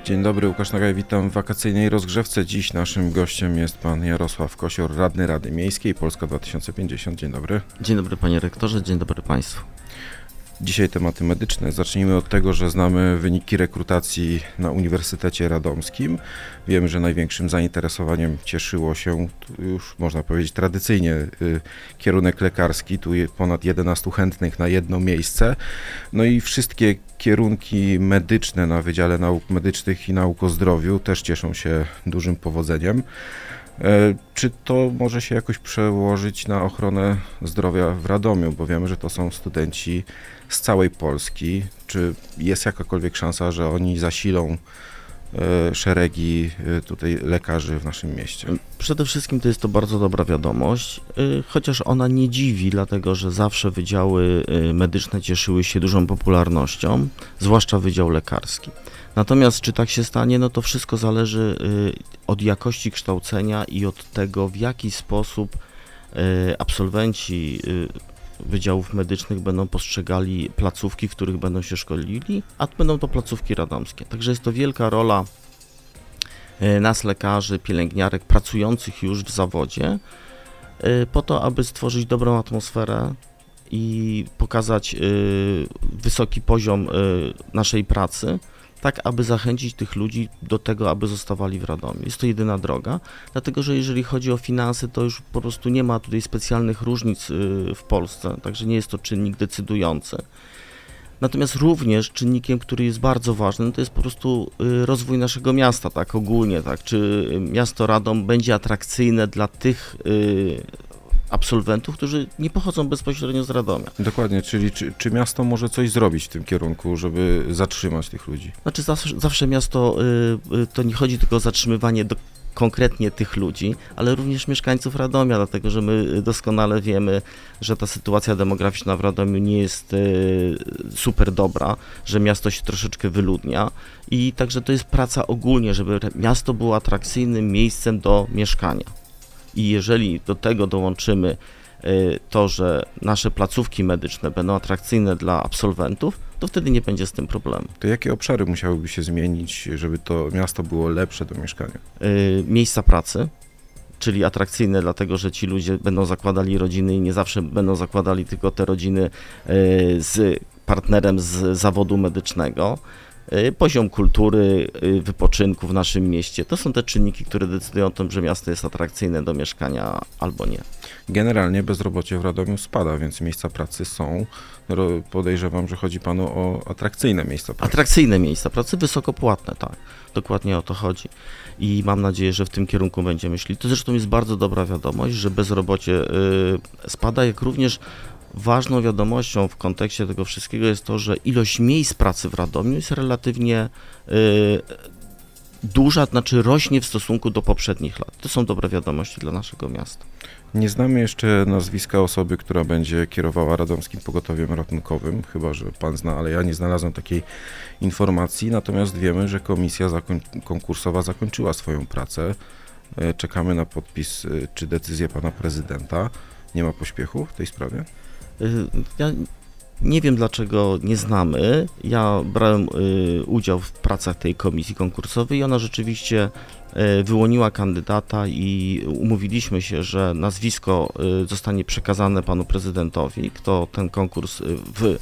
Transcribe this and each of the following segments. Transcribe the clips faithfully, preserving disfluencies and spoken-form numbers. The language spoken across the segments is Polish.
Dzień dobry, Łukasz Nagaj, witam w wakacyjnej rozgrzewce. Dziś naszym gościem jest pan Jarosław Kosior, radny Rady Miejskiej Polska dwa tysiące pięćdziesiąt. Dzień dobry. Dzień dobry panie rektorze, dzień dobry państwu. Dzisiaj tematy medyczne. Zacznijmy od tego, że znamy wyniki rekrutacji na Uniwersytecie Radomskim. Wiemy, że największym zainteresowaniem cieszyło się, już można powiedzieć tradycyjnie, kierunek lekarski. Tu ponad jedenastu chętnych na jedno miejsce. No i wszystkie kierunki medyczne na Wydziale Nauk Medycznych i Nauk o Zdrowiu też cieszą się dużym powodzeniem. Czy to może się jakoś przełożyć na ochronę zdrowia w Radomiu, bo wiemy, że to są studenci z całej Polski. Czy jest jakakolwiek szansa, że oni zasilą szeregi tutaj lekarzy w naszym mieście? Przede wszystkim to jest to bardzo dobra wiadomość, chociaż ona nie dziwi, dlatego że zawsze wydziały medyczne cieszyły się dużą popularnością, zwłaszcza wydział lekarski. Natomiast czy tak się stanie, no to wszystko zależy od jakości kształcenia i od tego, w jaki sposób absolwenci wydziałów medycznych będą postrzegali placówki, w których będą się szkolili, a będą to placówki radomskie. Także jest to wielka rola nas, lekarzy, pielęgniarek, pracujących już w zawodzie, po to, aby stworzyć dobrą atmosferę i pokazać wysoki poziom naszej pracy, tak aby zachęcić tych ludzi do tego, aby zostawali w Radomiu. Jest to jedyna droga, dlatego że jeżeli chodzi o finanse, to już po prostu nie ma tutaj specjalnych różnic w Polsce, także nie jest to czynnik decydujący. Natomiast również czynnikiem, który jest bardzo ważny, to jest po prostu rozwój naszego miasta, tak ogólnie, tak, czy miasto Radom będzie atrakcyjne dla tych absolwentów, którzy nie pochodzą bezpośrednio z Radomia. Dokładnie, czyli czy, czy miasto może coś zrobić w tym kierunku, żeby zatrzymać tych ludzi? Znaczy zawsze, zawsze miasto, y, to nie chodzi tylko o zatrzymywanie do, konkretnie tych ludzi, ale również mieszkańców Radomia, dlatego że my doskonale wiemy, że ta sytuacja demograficzna w Radomiu nie jest y, super dobra, że miasto się troszeczkę wyludnia i także to jest praca ogólnie, żeby miasto było atrakcyjnym miejscem do mieszkania. I jeżeli do tego dołączymy to, że nasze placówki medyczne będą atrakcyjne dla absolwentów, to wtedy nie będzie z tym problemu. To jakie obszary musiałyby się zmienić, żeby to miasto było lepsze do mieszkania? Miejsca pracy, czyli atrakcyjne dlatego, że ci ludzie będą zakładali rodziny i nie zawsze będą zakładali tylko te rodziny z partnerem z zawodu medycznego. Poziom kultury, wypoczynku w naszym mieście. To są te czynniki, które decydują o tym, że miasto jest atrakcyjne do mieszkania albo nie. Generalnie bezrobocie w Radomiu spada, więc miejsca pracy są. Podejrzewam, że chodzi panu o atrakcyjne miejsca pracy. Atrakcyjne miejsca pracy, wysokopłatne, tak. Dokładnie o to chodzi. I mam nadzieję, że w tym kierunku będziemy szli. To zresztą jest bardzo dobra wiadomość, że bezrobocie spada, jak również ważną wiadomością w kontekście tego wszystkiego jest to, że ilość miejsc pracy w Radomiu jest relatywnie y, duża, znaczy rośnie w stosunku do poprzednich lat. To są dobre wiadomości dla naszego miasta. Nie znamy jeszcze nazwiska osoby, która będzie kierowała Radomskim Pogotowiem Ratunkowym, chyba że pan zna, ale ja nie znalazłem takiej informacji, natomiast wiemy, że komisja zakoń- konkursowa zakończyła swoją pracę. Czekamy na podpis czy decyzję pana prezydenta. Nie ma pośpiechu w tej sprawie? Ja nie wiem, dlaczego nie znamy. Ja brałem y, udział w pracach tej komisji konkursowej i ona rzeczywiście y, wyłoniła kandydata i umówiliśmy się, że nazwisko y, zostanie przekazane panu prezydentowi, kto ten konkurs y, w, y,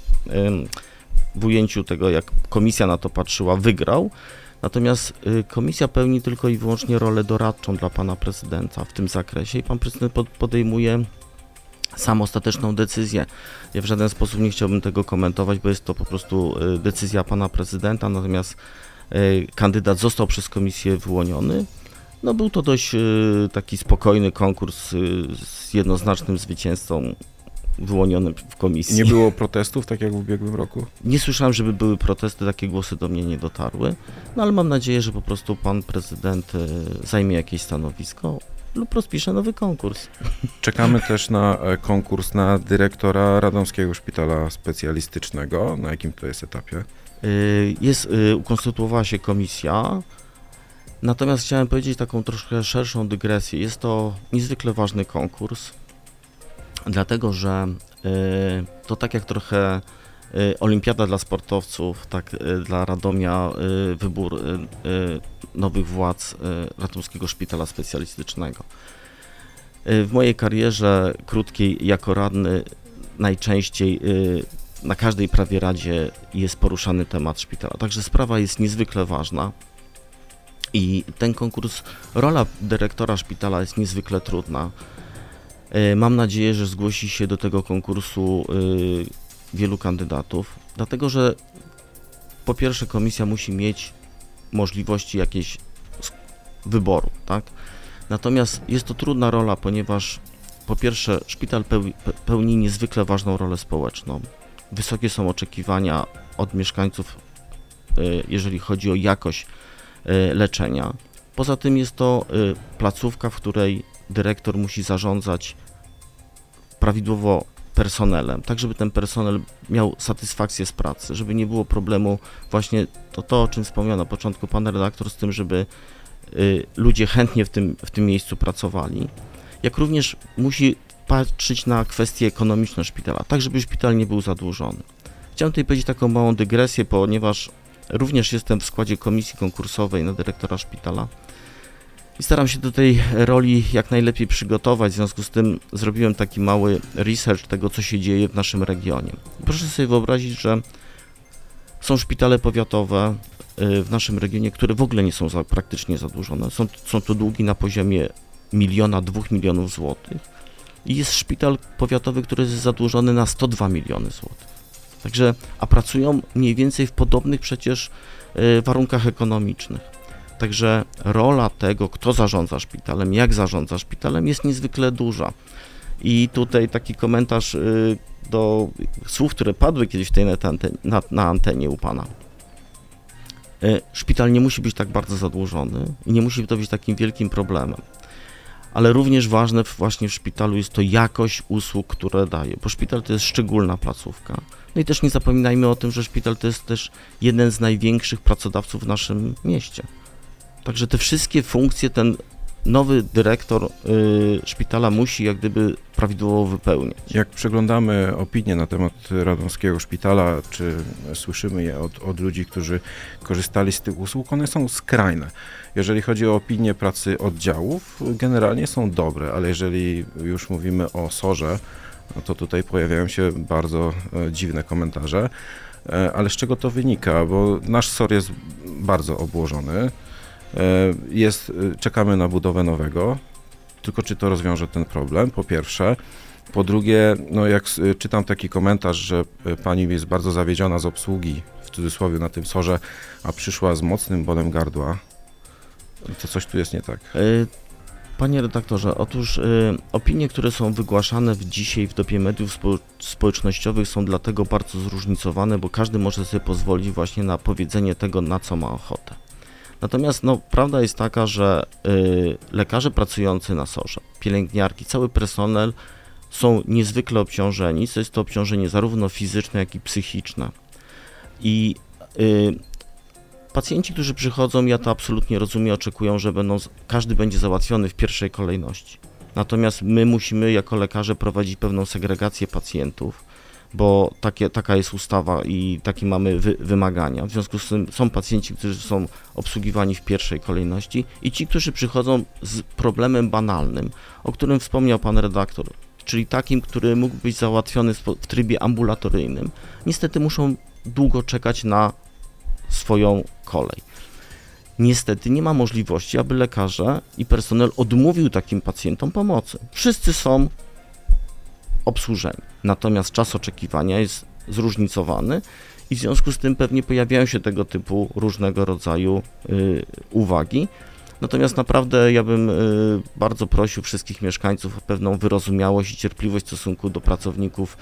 w ujęciu tego, jak komisja na to patrzyła, wygrał. Natomiast y, komisja pełni tylko i wyłącznie rolę doradczą dla pana prezydenta w tym zakresie i pan prezydent pod, podejmuje sam ostateczną decyzję. Ja w żaden sposób nie chciałbym tego komentować, bo jest to po prostu decyzja pana prezydenta, natomiast kandydat został przez komisję wyłoniony. No był to dość taki spokojny konkurs z jednoznacznym zwycięzcą wyłonionym w komisji. Nie było protestów, tak jak w ubiegłym roku? Nie słyszałem, żeby były protesty, takie głosy do mnie nie dotarły, no ale mam nadzieję, że po prostu pan prezydent zajmie jakieś stanowisko lub rozpisze nowy konkurs. Czekamy też na konkurs na dyrektora Radomskiego Szpitala Specjalistycznego. Na jakim to jest etapie? Jest, ukonstytuowała się komisja, natomiast chciałem powiedzieć taką troszkę szerszą dygresję. Jest to niezwykle ważny konkurs, dlatego że to tak jak trochę y, olimpiada dla sportowców, tak y, dla Radomia y, wybór y, y, nowych władz y, Radomskiego Szpitala Specjalistycznego. Y, w mojej karierze krótkiej jako radny najczęściej y, na każdej prawie radzie jest poruszany temat szpitala, także sprawa jest niezwykle ważna i ten konkurs, rola dyrektora szpitala jest niezwykle trudna. Mam nadzieję, że zgłosi się do tego konkursu wielu kandydatów, dlatego że po pierwsze komisja musi mieć możliwości jakiejś wyboru, tak? Natomiast jest to trudna rola, ponieważ po pierwsze szpital pełni niezwykle ważną rolę społeczną. Wysokie są oczekiwania od mieszkańców, jeżeli chodzi o jakość leczenia. Poza tym jest to placówka, w której dyrektor musi zarządzać prawidłowo personelem, tak żeby ten personel miał satysfakcję z pracy, żeby nie było problemu właśnie to, to o czym wspomniał na początku pan redaktor, z tym, żeby ludzie chętnie w tym, w tym miejscu pracowali, jak również musi patrzeć na kwestie ekonomiczne szpitala, tak żeby szpital nie był zadłużony. Chciałem tutaj powiedzieć taką małą dygresję, ponieważ również jestem w składzie komisji konkursowej na dyrektora szpitala i staram się do tej roli jak najlepiej przygotować, w związku z tym zrobiłem taki mały research tego, co się dzieje w naszym regionie. Proszę sobie wyobrazić, że są szpitale powiatowe w naszym regionie, które w ogóle nie są za, praktycznie zadłużone. Są, są to długi na poziomie miliona, dwóch milionów złotych i jest szpital powiatowy, który jest zadłużony na sto dwa miliony złotych. Także, a pracują mniej więcej w podobnych przecież y, warunkach ekonomicznych. Także rola tego, kto zarządza szpitalem, jak zarządza szpitalem, jest niezwykle duża. I tutaj taki komentarz y, do słów, które padły kiedyś w tej antenie, na, na antenie u pana. Y, szpital nie musi być tak bardzo zadłużony i nie musi to być takim wielkim problemem. Ale również ważne właśnie w szpitalu jest to jakość usług, które daje, bo szpital to jest szczególna placówka. No i też nie zapominajmy o tym, że szpital to jest też jeden z największych pracodawców w naszym mieście. Także te wszystkie funkcje ten nowy dyrektor y, szpitala musi jak gdyby prawidłowo wypełniać. Jak przeglądamy opinie na temat radomskiego szpitala, czy słyszymy je od, od ludzi, którzy korzystali z tych usług, one są skrajne. Jeżeli chodzi o opinię pracy oddziałów, generalnie są dobre, ale jeżeli już mówimy o sorze, no to tutaj pojawiają się bardzo e, dziwne komentarze. E, ale z czego to wynika? Bo nasz SOR jest bardzo obłożony. Jest, czekamy na budowę nowego, tylko czy to rozwiąże ten problem, po pierwsze. Po drugie, no jak czytam taki komentarz, że pani jest bardzo zawiedziona z obsługi, w cudzysłowie na tym sorze, a przyszła z mocnym bólem gardła, to coś tu jest nie tak. Panie redaktorze, otóż y, opinie, które są wygłaszane w dzisiaj w dobie mediów spo, społecznościowych są dlatego bardzo zróżnicowane, bo każdy może sobie pozwolić właśnie na powiedzenie tego, na co ma ochotę. Natomiast no, prawda jest taka, że y, lekarze pracujący na sorze, pielęgniarki, cały personel są niezwykle obciążeni. To jest to obciążenie zarówno fizyczne, jak i psychiczne. I y, pacjenci, którzy przychodzą, ja to absolutnie rozumiem, oczekują, że będą, każdy będzie załatwiony w pierwszej kolejności. Natomiast my musimy jako lekarze prowadzić pewną segregację pacjentów, bo takie, taka jest ustawa i takie mamy wy, wymagania. W związku z tym są pacjenci, którzy są obsługiwani w pierwszej kolejności i ci, którzy przychodzą z problemem banalnym, o którym wspomniał pan redaktor, czyli takim, który mógł być załatwiony w trybie ambulatoryjnym, niestety muszą długo czekać na swoją kolej. Niestety nie ma możliwości, aby lekarze i personel odmówił takim pacjentom pomocy. Wszyscy są obsłużeni. Natomiast czas oczekiwania jest zróżnicowany i w związku z tym pewnie pojawiają się tego typu różnego rodzaju y, uwagi. Natomiast naprawdę ja bym y, bardzo prosił wszystkich mieszkańców o pewną wyrozumiałość i cierpliwość w stosunku do pracowników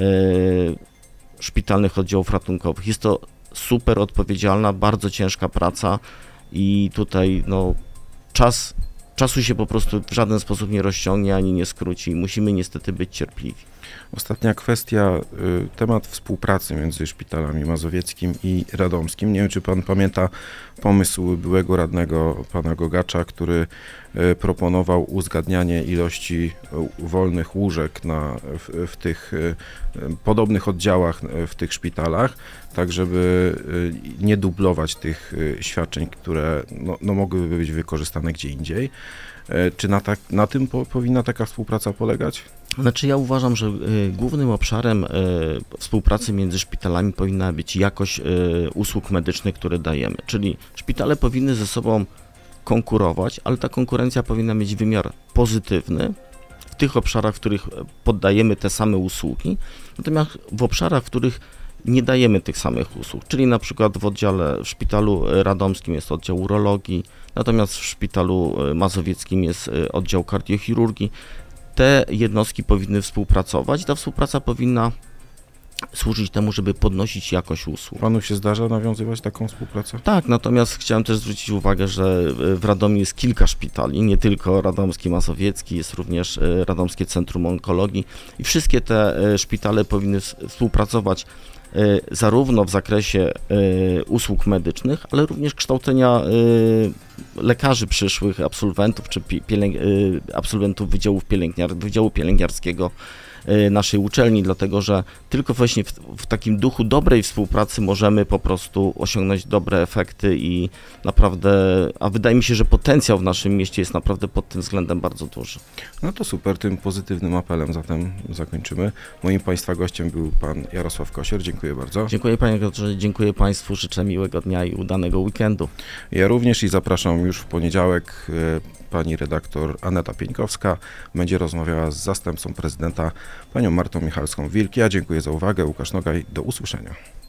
y, szpitalnych oddziałów ratunkowych. Jest to super odpowiedzialna, bardzo ciężka praca i tutaj no, czas Czasu się po prostu w żaden sposób nie rozciągnie ani nie skróci. Musimy niestety być cierpliwi. Ostatnia kwestia, y, temat współpracy między szpitalami mazowieckim i radomskim. Nie wiem, czy pan pamięta pomysł byłego radnego pana Gogacza, który y, proponował uzgadnianie ilości y, wolnych łóżek na, w, w tych y, podobnych oddziałach y, w tych szpitalach, tak żeby y, nie dublować tych y, świadczeń, które no, no mogłyby być wykorzystane gdzie indziej. Y, Czy na, tak, na tym po, powinna taka współpraca polegać? Znaczy ja uważam, że y, głównym obszarem y, współpracy między szpitalami powinna być jakość y, usług medycznych, które dajemy. Czyli szpitale powinny ze sobą konkurować, ale ta konkurencja powinna mieć wymiar pozytywny w tych obszarach, w których poddajemy te same usługi, natomiast w obszarach, w których nie dajemy tych samych usług, czyli na przykład w oddziale, w szpitalu radomskim jest oddział urologii, natomiast w szpitalu mazowieckim jest oddział kardiochirurgii. Te jednostki powinny współpracować, ta współpraca powinna służyć temu, żeby podnosić jakość usług. Panu się zdarza nawiązywać taką współpracę? Tak, natomiast chciałem też zwrócić uwagę, że w Radomiu jest kilka szpitali, nie tylko Radomski Mazowiecki, jest również Radomskie Centrum Onkologii i wszystkie te szpitale powinny współpracować zarówno w zakresie usług medycznych, ale również kształcenia lekarzy przyszłych, absolwentów czy pielęg- absolwentów wydziałów pielęgniar- Wydziału Pielęgniarskiego naszej uczelni, dlatego że tylko właśnie w, w takim duchu dobrej współpracy możemy po prostu osiągnąć dobre efekty i naprawdę, a wydaje mi się, że potencjał w naszym mieście jest naprawdę pod tym względem bardzo duży. No to super, tym pozytywnym apelem zatem zakończymy. Moim Państwa gościem był pan Jarosław Kosier, dziękuję bardzo. Dziękuję panie doktorze, dziękuję Państwu, życzę miłego dnia i udanego weekendu. Ja również i zapraszam już w poniedziałek. Pani redaktor Aneta Pieńkowska będzie rozmawiała z zastępcą prezydenta, panią Martą Michalską-Wilk. Ja dziękuję za uwagę. Łukasz Nogaj, do usłyszenia.